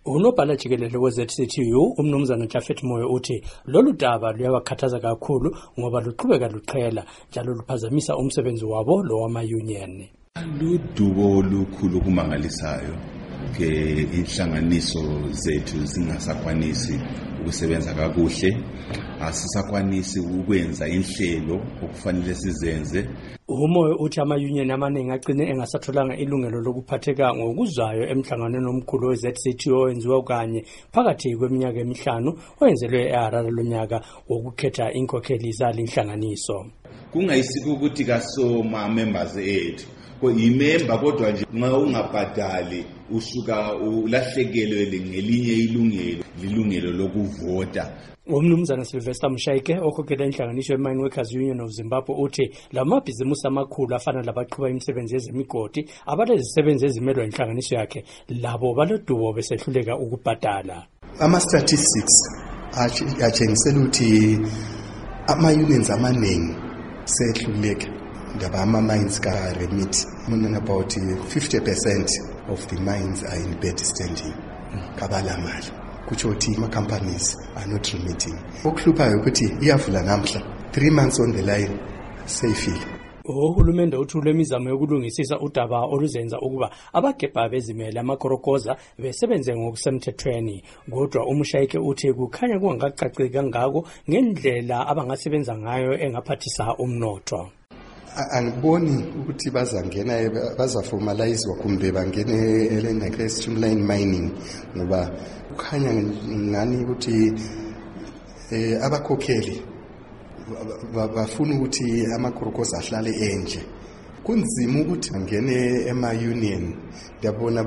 Unobhala jikelele we-ZCTU umnumzana Jafet Moyo uthi lolu daba luyabakhathaza kakhulu ngoba luqhubeka luqhela njalo luphazamisa umsebenzi wabo lo wama-union. Ludubo olukhulu kumangalisayo ke inhlanganiso zethu zingasakwanisi ukusebenza kakuhle, asisakwanisi ukwenza inhlelo okufanele sizenze. Umoyo uthi ama-union amaningi agcine engasatholanga ilungelo lokuphatheka ngokuzayo emhlanganweni omkhulu we-ZCTU owenziwa kanye phakathi kweminyaka emihlanu oyenzelwe eHarare lonyaka wokukhetha inkokheli zali inhlanganiso. Kungayisiko ukuthi kasoma members ethu imember kodwa nje nxa ungabhadali usuka ulahlekelwe ngelinye ilungelo lokuvota. Umnumzana Sylvester Mshayike okhokhela inhlanganiso ye-Mine Workers Union of Zimbabwe uthi lamabhizimusi amakhulu afana labaqhuba imisebenzi yezemigodi abalezisebenzi ezimelwa inhlanganiso yakhe labo balodubo besehluleka ukubhadala. Ama-statistics atshengisela ukuthi ama-unions amaningi sehluleka ndaba ama-mines ka-remit. About 50% of the mines are in bad standing. Kabalamali. Kutsho ukuthi ama-companies are not remitting. Okuhluphayo ukuthi iyavula namhla 3 months on the line seyifile. Uhulumende uthule imizamo yokulungisisa udaba oluzenza ukuba abagebha bezimele amakorokoza besebenze ngokusemthethweni. Kodwa uMshayike uthi kukhanya kungakacaceki kangako ngendlela abangasebenza ngayo engaphathisa umnotho. Angiboni ukuthi bazaformalizewa kumbe bangene elena streamline mining ngoba kukhanya ngani ukuthi abakhokheli bafuna ukuthi amakorokoza ahlale enje. Kunzima ukuthi bangene ema-union. Ndiyabona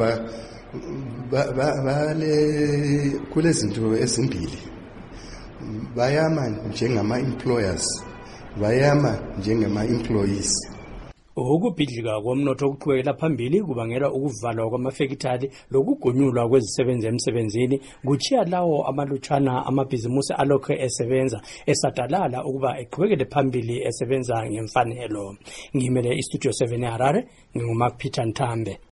kulezinto ezimbili. Bayama njengama-employers, bayama njengama-employees. Ukubhidlika komnotho okuqhubekela phambili kubangela ukuvalwa kwamafekithali lokugonyulwa kwezisebenzi emsebenzini kuchiya lawo amalutshana amabhizimusi alokho esebenza esadalala ukuba eqhubekele phambili esebenza ngemfanelo. Ngimele iStudio 7 eHarare, nginguMark Peter Ntambe.